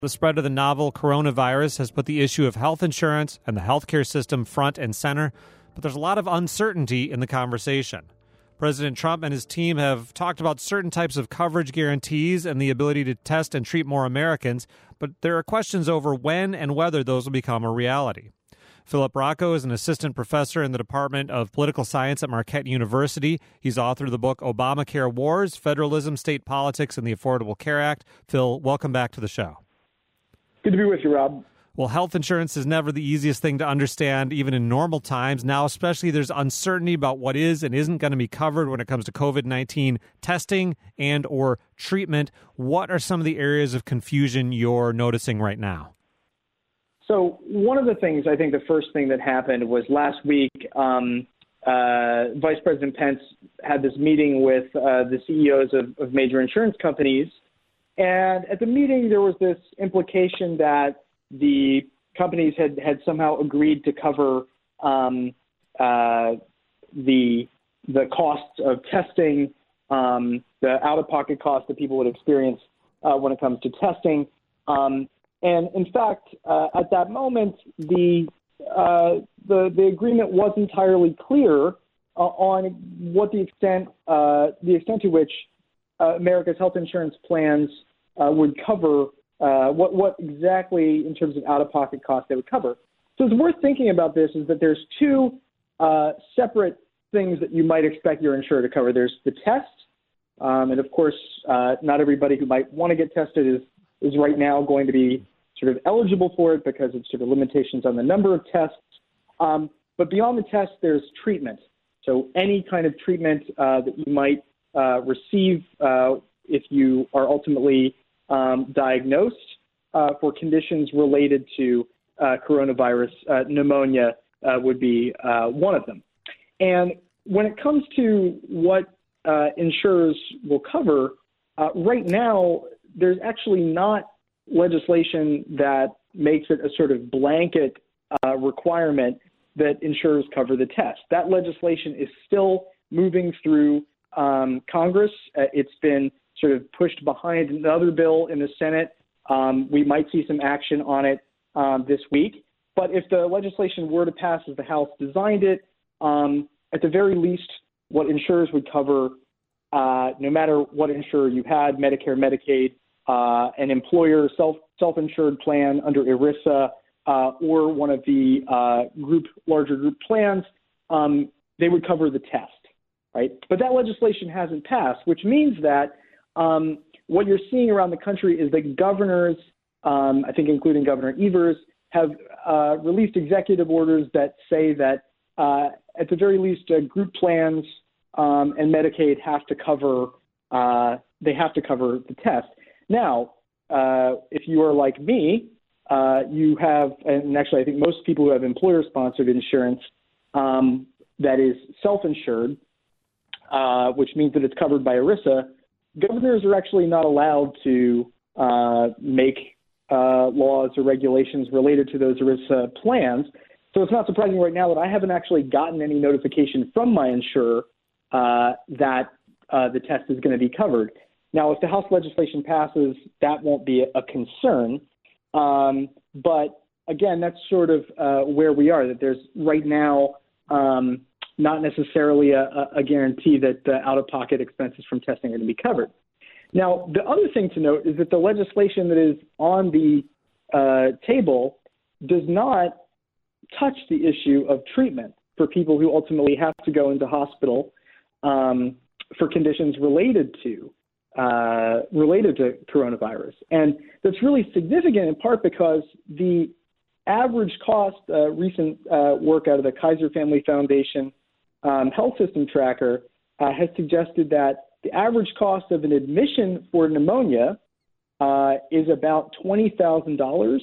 The spread of the novel coronavirus has put the issue of health insurance and the healthcare system front and center, but there's a lot of uncertainty in the conversation. President Trump and his team have talked about certain types of coverage guarantees and the ability to test and treat more Americans, but there are questions over when and whether those will become a reality. Philip Rocco is an assistant professor in the Department of Political Science at Marquette University. He's author of the book Obamacare Wars, Federalism, State Politics, and the Affordable Care Act. Phil, welcome back to the show. Good to be with you, Rob. Well, health insurance is never the easiest thing to understand, even in normal times. Now, especially, there's uncertainty about what is and isn't going to be covered when it comes to COVID-19 testing and or treatment. What are some of the areas of confusion you're noticing right now? So one of the things, I think the first thing that happened was last week, Vice President Pence had this meeting with the CEOs of major insurance companies. And at the meeting, there was this implication that the companies had somehow agreed to cover the costs of testing, the out-of-pocket costs that people would experience when it comes to testing. And in fact, at that moment, the agreement was entirely clear on what the extent to which America's health insurance plans would cover, what exactly in terms of out-of-pocket costs they would cover. So it's worth thinking about this is that there's two separate things that you might expect your insurer to cover. There's the test, and of course, not everybody who might want to get tested is right now going to be sort of eligible for it because of sort of limitations on the number of tests. But beyond the test, there's treatment. So any kind of treatment that you might receive if you are ultimately diagnosed for conditions related to coronavirus, pneumonia would be one of them. And when it comes to what insurers will cover, right now, there's actually not legislation that makes it a sort of blanket requirement that insurers cover the test. That legislation is still moving through Congress. It's been sort of pushed behind another bill in the Senate. We might see some action on it this week. But if the legislation were to pass as the House designed it, at the very least, what insurers would cover, no matter what insurer you had, Medicare, Medicaid, an employer self-insured plan under ERISA, or one of the larger group plans, they would cover the test, right? But that legislation hasn't passed, which means that what you're seeing around the country is that governors, I think including Governor Evers, have released executive orders that say that at the very least, group plans and Medicaid have to cover the test. Now, if you are like me, you have, and actually I think most people who have employer-sponsored insurance that is self-insured, which means that it's covered by ERISA, governors are actually not allowed to make laws or regulations related to those ERISA plans. So it's not surprising right now that I haven't actually gotten any notification from my insurer that the test is going to be covered. Now, if the House legislation passes, that won't be a concern. But again, that's sort of where we are, that there's right now not necessarily a guarantee that the out-of-pocket expenses from testing are going to be covered. Now, the other thing to note is that the legislation that is on the table does not touch the issue of treatment for people who ultimately have to go into hospital for conditions related to coronavirus. And that's really significant in part because the average cost, recent work out of the Kaiser Family Foundation Health System Tracker has suggested that the average cost of an admission for pneumonia is about $20,000,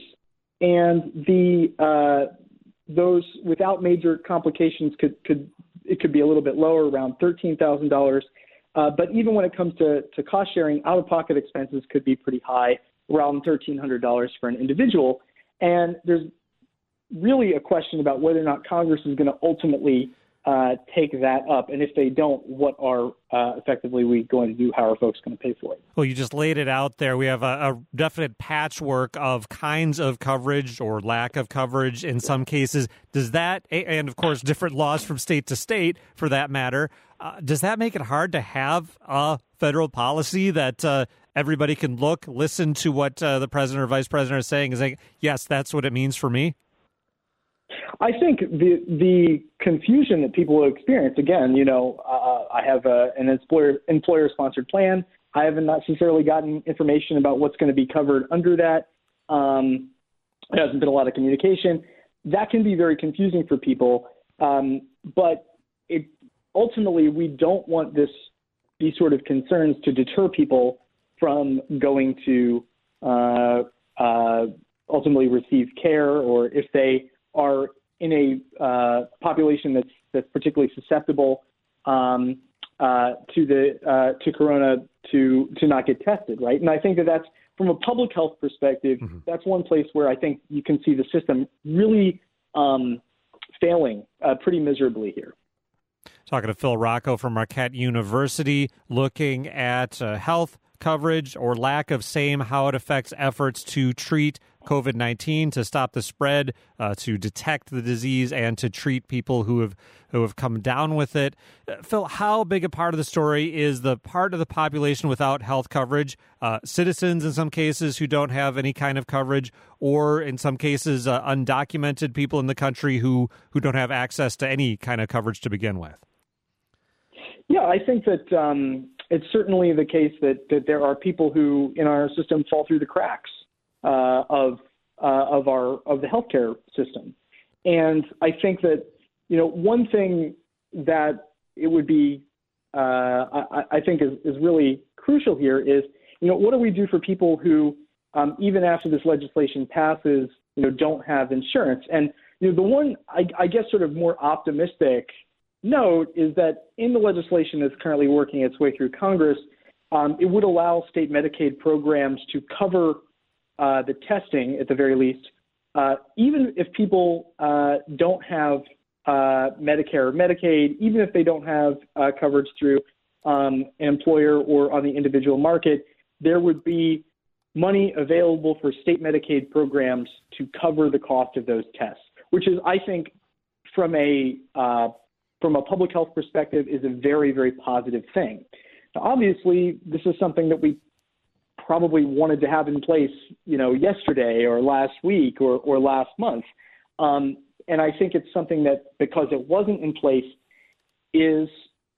and those without major complications could be a little bit lower, around $13,000. But even when it comes to cost sharing, out-of-pocket expenses could be pretty high, around $1,300 for an individual. And there's really a question about whether or not Congress is going to ultimately take that up? And if they don't, what are effectively we going to do? How are folks going to pay for it? Well, you just laid it out there. We have a definite patchwork of kinds of coverage or lack of coverage in some cases. Does that, and of course, different laws from state to state for that matter, does that make it hard to have a federal policy that everybody can listen to what the president or vice president are saying and saying, yes, that's what it means for me? I think the confusion that people experience, again, I have an employer-sponsored plan. I haven't necessarily gotten information about what's going to be covered under that. There hasn't been a lot of communication. That can be very confusing for people. But ultimately, we don't want these sort of concerns to deter people from going to ultimately receive care, or if they are in a population that's particularly susceptible to corona to not get tested, right? And I think that's from a public health perspective, that's one place where I think you can see the system really failing pretty miserably here. Talking to Phil Rocco from Marquette University, looking at health coverage or lack of same, how it affects efforts to treat COVID-19, to stop the spread, to detect the disease, and to treat people who have come down with it. Phil, how big a part of the story is the part of the population without health coverage, citizens in some cases who don't have any kind of coverage, or in some cases undocumented people in the country who don't have access to any kind of coverage to begin with? Yeah, I think that it's certainly the case that there are people who in our system fall through the cracks of the healthcare system, and I think that one thing that it would be I think is really crucial here is what do we do for people who even after this legislation passes don't have insurance? And the one I guess sort of more optimistic note is that in the legislation that's currently working its way through Congress, it would allow state Medicaid programs to cover the testing at the very least, even if people don't have Medicare or Medicaid, even if they don't have coverage through an employer or on the individual market, there would be money available for state Medicaid programs to cover the cost of those tests, which is, I think, from a public health perspective, is a very, very positive thing. Now, obviously, this is something that we probably wanted to have in place, yesterday or last week or last month. And I think it's something that, because it wasn't in place, is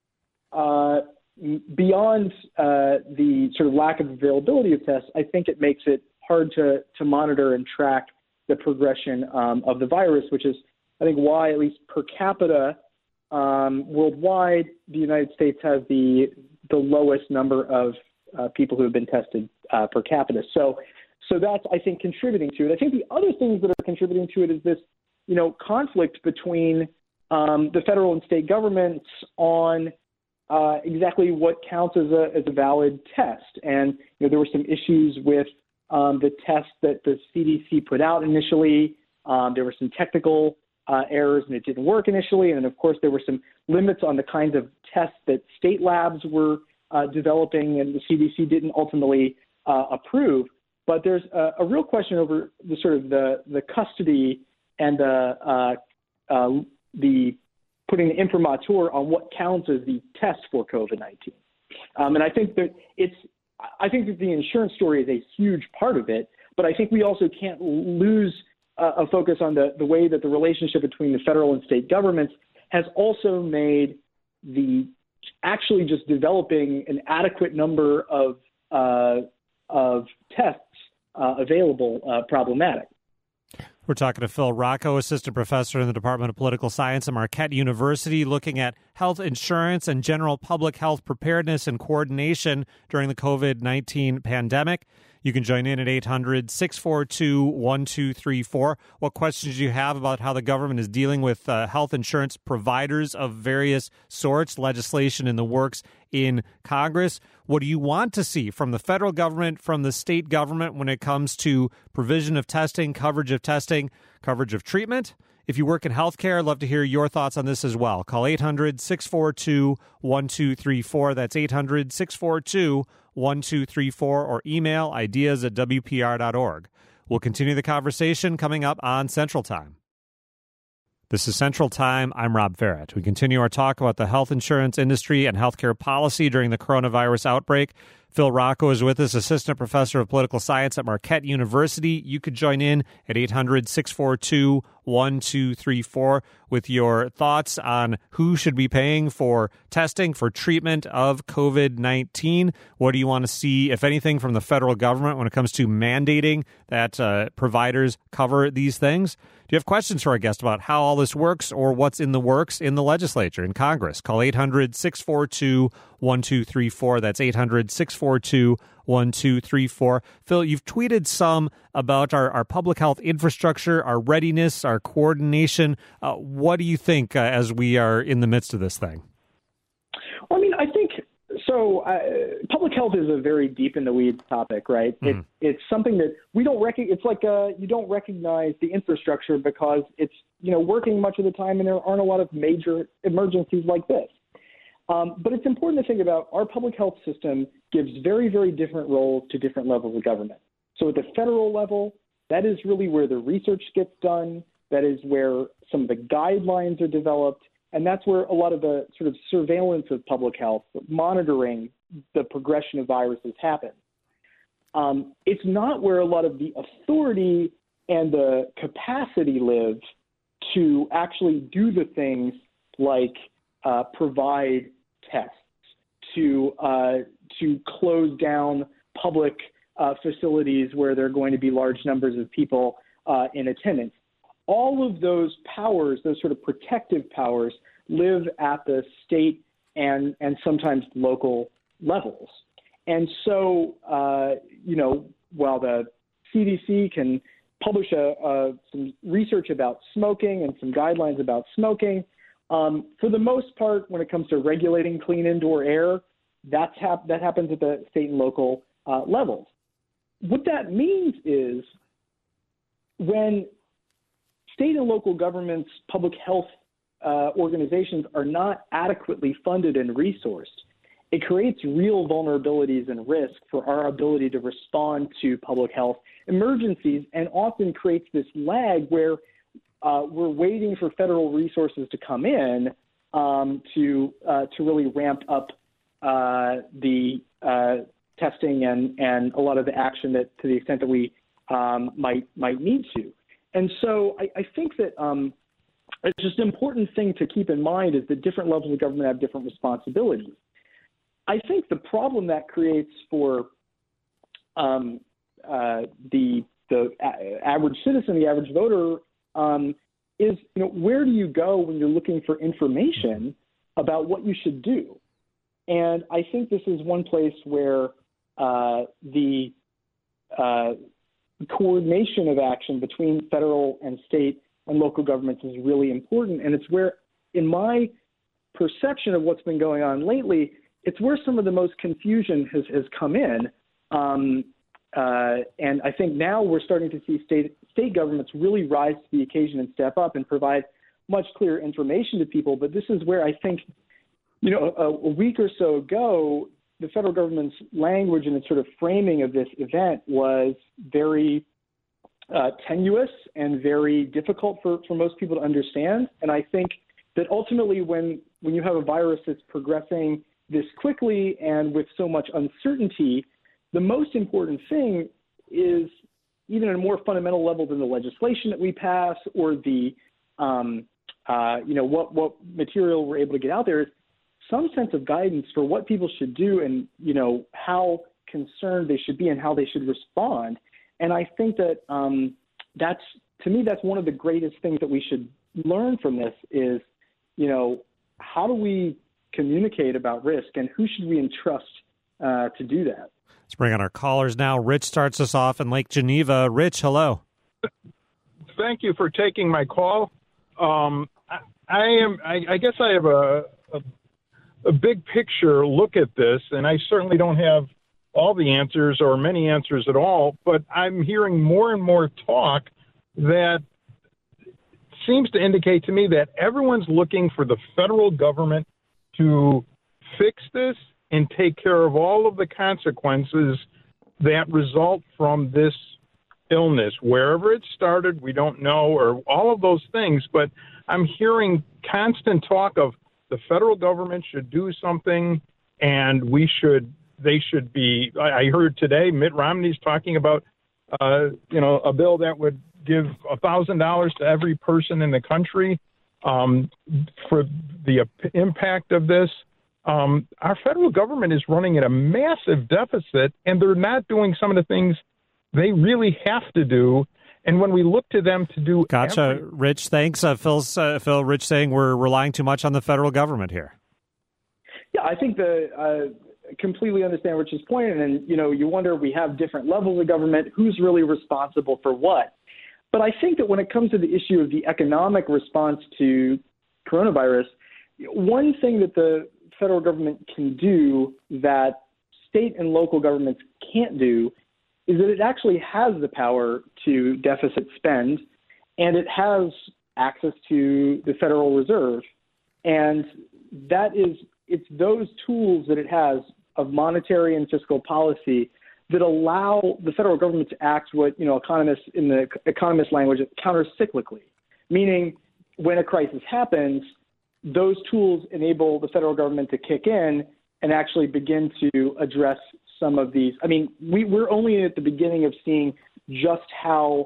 beyond the sort of lack of availability of tests. I think it makes it hard to monitor and track the progression of the virus, which is, I think, why, at least per capita, worldwide, the United States has the lowest number of people who have been tested per capita. So that's, I think, contributing to it. I think the other things that are contributing to it is this, conflict between the federal and state governments on exactly what counts as a valid test. And there were some issues with the test that the CDC put out initially. There were some technical errors, and it didn't work initially. And of course, there were some limits on the kinds of tests that state labs were developing, and the CDC didn't ultimately approve. But there's a real question over the sort of the custody and the putting the imprimatur on what counts as the test for COVID-19. And I think that the insurance story is a huge part of it, but I think we also can't lose a focus on the way that the relationship between the federal and state governments has also made the actually just developing an adequate number of tests available problematic. We're talking to Phil Rocco, assistant professor in the Department of Political Science at Marquette University, looking at health insurance and general public health preparedness and coordination during the COVID-19 pandemic. You can join in at 800-642-1234. What questions do you have about how the government is dealing with health insurance providers of various sorts, legislation in the works in Congress? What do you want to see from the federal government, from the state government when it comes to provision of testing, coverage of treatment? If you work in healthcare, I'd love to hear your thoughts on this as well. Call 800-642-1234. That's 800-642-1234, or email ideas@wpr.org. We'll continue the conversation coming up on Central Time. This is Central Time. I'm Rob Farrett. We continue our talk about the health insurance industry and healthcare policy during the coronavirus outbreak. Phil Rocco is with us, Assistant Professor of Political Science at Marquette University. You could join in at 800-642-1234 with your thoughts on who should be paying for testing, for treatment of COVID-19. What do you want to see, if anything, from the federal government when it comes to mandating that providers cover these things? Do you have questions for our guest about how all this works or what's in the works in the legislature, in Congress? Call 800-642-1234. That's 800-642-1234. Phil, you've tweeted some about our public health infrastructure, our readiness, our coordination. What do you think as we are in the midst of this thing? Well, I mean, I think so. Public health is a very deep in the weeds topic, right? Mm-hmm. It's something that we don't recognize. It's like you don't recognize the infrastructure because it's working much of the time, and there aren't a lot of major emergencies like this. But it's important to think about our public health system gives very, very different roles to different levels of government. So at the federal level, that is really where the research gets done. That is where some of the guidelines are developed. And that's where a lot of the sort of surveillance of public health, monitoring the progression of viruses happens. It's not where a lot of the authority and the capacity live to actually do the things like provide tests, to close down public facilities where there are going to be large numbers of people in attendance. All of those powers, those sort of protective powers, live at the state and sometimes local levels. And so, while the CDC can publish some research about smoking and some guidelines about smoking, for the most part, when it comes to regulating clean indoor air, that happens at the state and local levels. What that means is when state and local governments, public health organizations are not adequately funded and resourced, it creates real vulnerabilities and risk for our ability to respond to public health emergencies, and often creates this lag where we're waiting for federal resources to come in to really ramp up the testing and a lot of the action that, to the extent that we might need to. And so I think that it's just an important thing to keep in mind is that different levels of government have different responsibilities. I think the problem that creates for the average citizen, the average voter, is where do you go when you're looking for information about what you should do? And I think this is one place where the coordination of action between federal and state and local governments is really important. And it's where, in my perception of what's been going on lately, it's where some of the most confusion has come in. And I think now we're starting to see state governments really rise to the occasion and step up and provide much clearer information to people. But this is where I think, a week or so ago, the federal government's language and its sort of framing of this event was very tenuous and very difficult for most people to understand. And I think that ultimately when you have a virus that's progressing this quickly and with so much uncertainty, the most important thing is, even at a more fundamental level than the legislation that we pass or the, what material we're able to get out there, is some sense of guidance for what people should do and, how concerned they should be and how they should respond. And I think that that's one of the greatest things that we should learn from this is, how do we communicate about risk and who should we entrust to do that? Let's bring on our callers now. Rich starts us off in Lake Geneva. Rich, hello. Thank you for taking my call. I guess I have a big picture look at this, and I certainly don't have all the answers or many answers at all, but I'm hearing more and more talk that seems to indicate to me that everyone's looking for the federal government to fix this and take care of all of the consequences that result from this illness. Wherever it started, we don't know, or all of those things, but I'm hearing constant talk of the federal government should do something, and they should be. I heard today Mitt Romney's talking about, a bill that would give $1,000 to every person in the country for the impact of this. Our federal government is running at a massive deficit, and they're not doing some of the things they really have to do. And when we look to them to do... Gotcha, Rich. Thanks. Phil, Rich saying we're relying too much on the federal government here. Yeah, I think completely understand Rich's point. And, you wonder, we have different levels of government. Who's really responsible for what? But I think that when it comes to the issue of the economic response to coronavirus, one thing that the federal government can do that state and local governments can't do is that it actually has the power to deficit spend, and it has access to the Federal Reserve. And it's those tools that it has of monetary and fiscal policy that allow the federal government to act what, economists in the economist language, counter-cyclically, meaning when a crisis happens, those tools enable the federal government to kick in and actually begin to address some of these. I mean, we're only at the beginning of seeing just how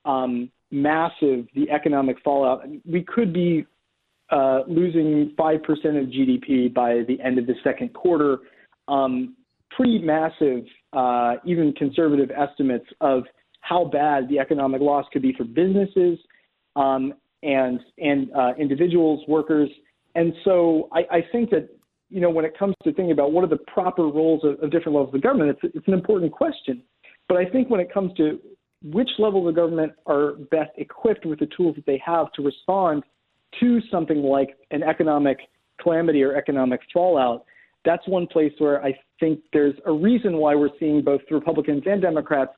massive the economic fallout. We could be losing 5% of GDP by the end of the second quarter. Pretty massive, even conservative estimates of how bad the economic loss could be for businesses and individuals, workers. And so I think that, when it comes to thinking about what are the proper roles of different levels of government, it's an important question. But I think when it comes to which levels of government are best equipped with the tools that they have to respond to something like an economic calamity or economic fallout, that's one place where I think there's a reason why we're seeing both Republicans and Democrats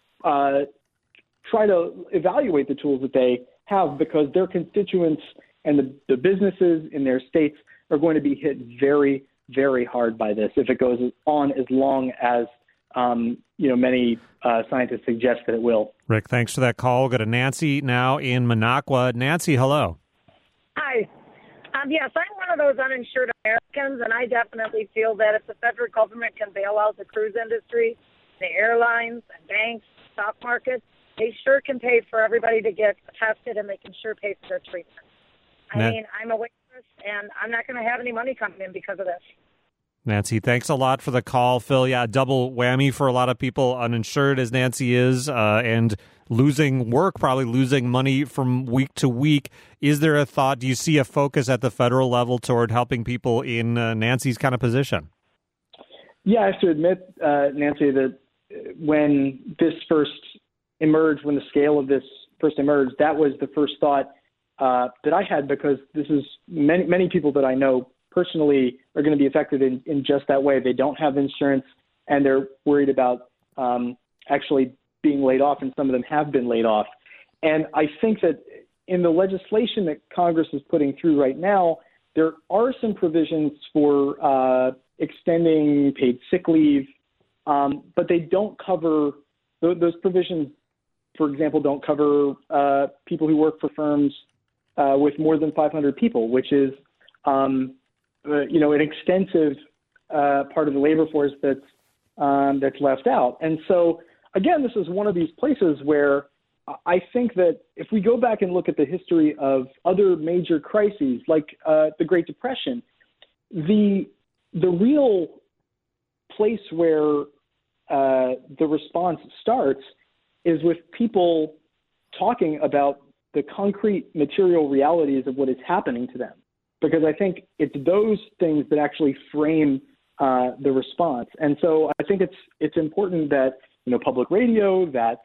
try to evaluate the tools that they have, because their constituents and the businesses in their states are going to be hit very, very hard by this if it goes on as long as many scientists suggest that it will. Rick, thanks for that call. We'll go to Nancy now in Minocqua. Nancy, hello. Hi. Yes, I'm one of those uninsured Americans, and I definitely feel that if the federal government can bail out the cruise industry, the airlines, and banks, stock markets, they sure can pay for everybody to get tested, and they can sure pay for their treatment. I mean, I'm a waitress, and I'm not going to have any money coming in because of this. Nancy, thanks a lot for the call. Phil, yeah, double whammy for a lot of people, uninsured as Nancy is, and losing work, probably losing money from week to week. Is there a thought, do you see a focus at the federal level toward helping people in Nancy's kind of position? Yeah, I have to admit, Nancy, that when this first emerged, when the scale of this first emerged, that was the first thought that I had, because this is many people that I know personally are going to be affected in just that way. They don't have insurance, and they're worried about actually being laid off, and some of them have been laid off. And I think that in the legislation that Congress is putting through right now, there are some provisions for extending paid sick leave, but they don't cover those provisions. For example, don't cover people who work for firms with more than 500 people, which is an extensive part of the labor force that's left out. And so, again, this is one of these places where I think that if we go back and look at the history of other major crises, like the Great Depression, the real place where the response starts is with people talking about the concrete material realities of what is happening to them. Because I think it's those things that actually frame the response. And so I think it's important that, public radio, that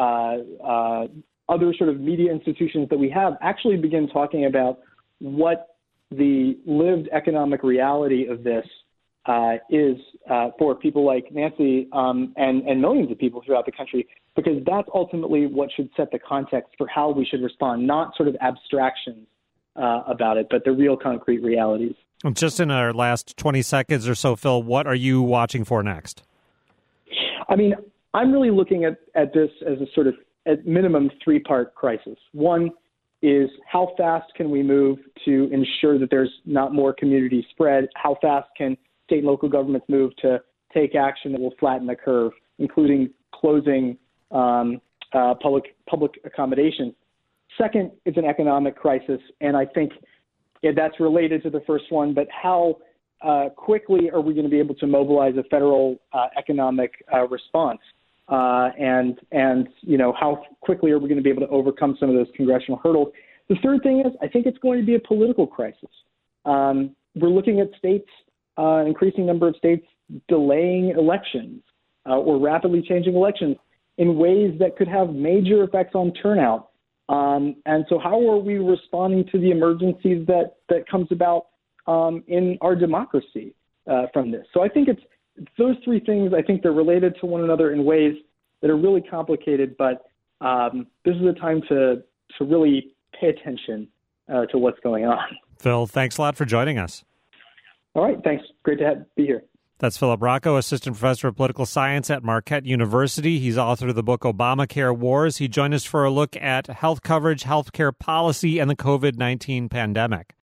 other sort of media institutions that we have actually begin talking about what the lived economic reality of this is for people like Nancy and millions of people throughout the country, because that's ultimately what should set the context for how we should respond, not sort of abstractions about it, but the real concrete realities. Just in our last 20 seconds or so, Phil, what are you watching for next? I mean, I'm really looking at this as a sort of, at minimum, three-part crisis. One is how fast can we move to ensure that there's not more community spread? How fast can state and local governments move to take action that will flatten the curve, including closing public accommodations? Second is an economic crisis, and I think that's related to the first one, but how quickly are we going to be able to mobilize a federal economic response? And how quickly are we going to be able to overcome some of those congressional hurdles? The third thing is I think it's going to be a political crisis. We're looking at states, an increasing number of states delaying elections or rapidly changing elections in ways that could have major effects on turnout. And so how are we responding to the emergencies that comes about in our democracy from this? So I think it's those three things. I think they're related to one another in ways that are really complicated, but this is a time to really pay attention to what's going on. Phil, thanks a lot for joining us. All right, thanks. Great to be here. That's Philip Rocco, Assistant Professor of Political Science at Marquette University. He's author of the book Obamacare Wars. He joined us for a look at health coverage, healthcare policy, and the COVID-19 pandemic.